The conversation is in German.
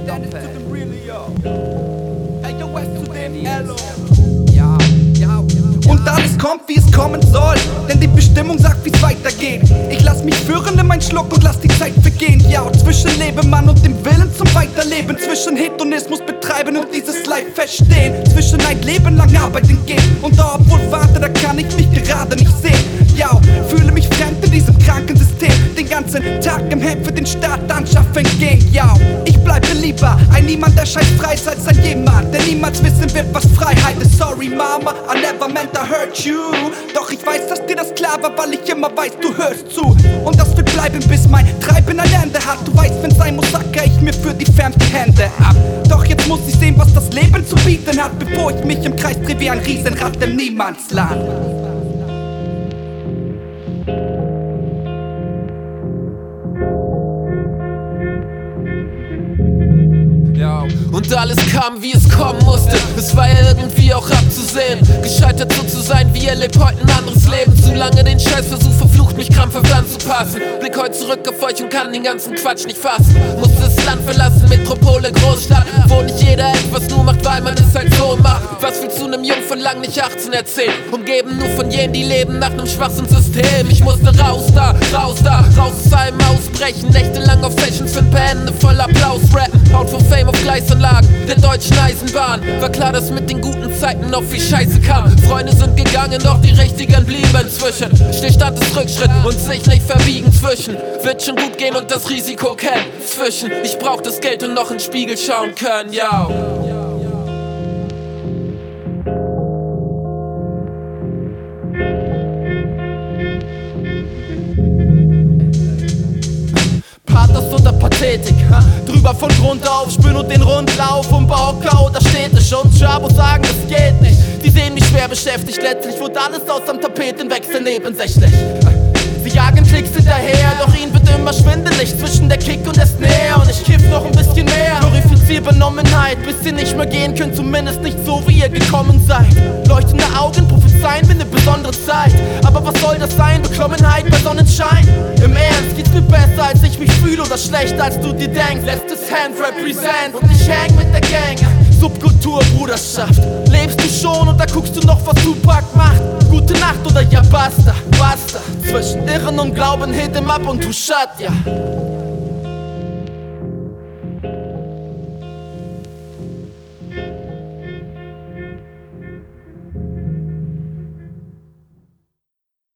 Und alles kommt, wie es kommen soll, denn die Bestimmung sagt, wie's weitergeht. Ich lass mich führen, nimm einen Schluck und lass die Zeit vergehen. Ja, zwischen Lebemann und dem Willen zum Weiterleben, zwischen Hedonismus betreiben und dieses Life verstehen, zwischen ein Leben lang arbeiten gehen und da, obwohl warte, da kann ich mich gerade nicht sehen. Ja, fühle mich fremd in diesem kranken System, den ganzen Tag im Hemd für den Staat anschaffen gehen. Ja, ich bleibe lieber ein Niemand, der scheiß frei ist, als ein jemand, der niemals wissen wird, was Freiheit ist. Sorry Mama, I never meant to hurt you. Doch ich weiß, dass dir das klar war, weil ich immer weiß, du hörst zu. Und das wird bleiben, bis mein Treiben ein Ende hat. Du weißt, wenn's sein muss, sacker ich mir für die Fans die Hände ab. Doch jetzt muss ich sehen, was das Leben zu bieten hat, bevor ich mich im Kreis drehe wie ein Riesenrad im Niemandsland. Und alles kam, wie es kommen musste. Es war ja irgendwie auch abzusehen. Gescheitert so zu sein, wie er lebt heute ein anderes Leben. Zu lange den Scheißversuch verflucht, mich krampfhaft anzupassen. Blick heute zurück auf euch und kann den ganzen Quatsch nicht fassen. Musste das Land verlassen, Metropole, Großstadt, wo nicht jeder etwas nur macht, weil man es halt so macht. Was willst du einem Jungen von lang nicht 18 erzählen? Umgeben nur von jenen, die leben nach nem Schwachsinnssystem. Ich musste raus da, raus aus allem ausbrechen. Nächtelang auf Fashions für ein paar Hände voll Applaus rappen. Out for Fame auf Gleisanlagen der deutschen Eisenbahn. War klar, dass mit den guten Zeiten noch viel Scheiße kam. Freunde sind gegangen, doch die richtigen blieben zwischen. Stillstand ist Rückschritt und sich nicht verbiegen zwischen. Wird schon gut gehen und das Risiko kennen. Zwischen, ich brauch das Geld und noch in den Spiegel schauen können, ja. Pathos oder Pathetik, drüber von Grund auf, spür nur den Rundlauf und Bauklau, da steht es schon. Chabos sagen, es geht nicht, die sehen mich schwer beschäftigt. Letztlich wird alles aus am Tapetenwechsel nebensächlich. Sie jagen Klicks hinterher, doch ihnen wird immer schwindelig zwischen der Kick und der Snare. Und ich kiff noch ein bisschen mehr, glorifizier Benommenheit, bis ihr nicht mehr gehen könnt, zumindest nicht so, wie ihr gekommen seid. Leuchtende Augen prophezeien mir eine besondere Zeit, aber was soll das sein, Beklommenheit bei Sonnenschein? Im Ernst, geht's mir besser, als ich mich fühle, oder schlechter, als du dir denkst? Letztes Hand represent und ich hang mit der Gang. Subkultur, Bruderschaft, lebst du schon oder guckst du noch, was Tupac macht? Gute Nacht oder ja basta, basta. Zwischen Irren und Glauben hit him up und du shut, ja.